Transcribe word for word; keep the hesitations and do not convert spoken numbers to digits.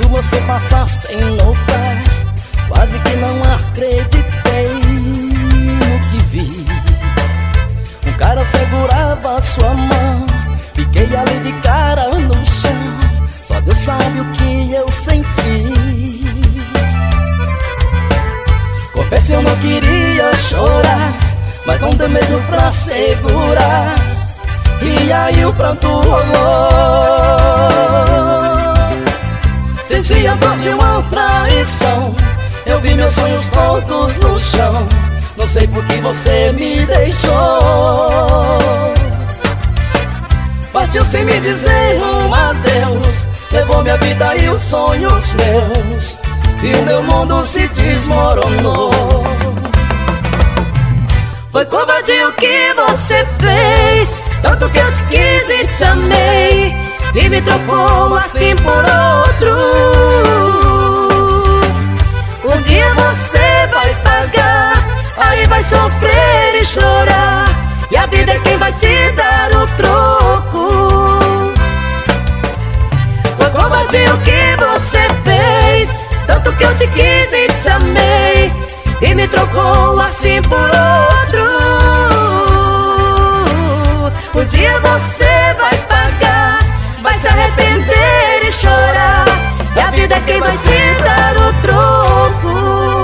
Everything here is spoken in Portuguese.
você passar sem notar. Quase que não acreditei no que vi. Um cara segurava sua mão, fiquei ali de cara no chão. Só Deus sabe o que eu senti. Confesso, eu não queria chorar, mas não deu mesmo pra segurar. E aí o pranto rolou. Senti a dor de uma traição. Eu vi meus sonhos todos no chão. Não sei por que você me deixou. Partiu sem me dizer um adeus. Levou minha vida e os sonhos meus, e o meu mundo se desmoronou. Foi covardia o que você fez, tanto que eu te quis e te amei, e me trocou assim por outro. Um dia você vai pagar, aí vai sofrer e chorar, e a vida é quem vai te dar o troco. Foi covardia o que você fez, tanto que eu te quis e te amei, e me trocou assim por outro. Um dia você vai pagar, vai se arrepender e chorar, e a vida é quem vai te dar o troco.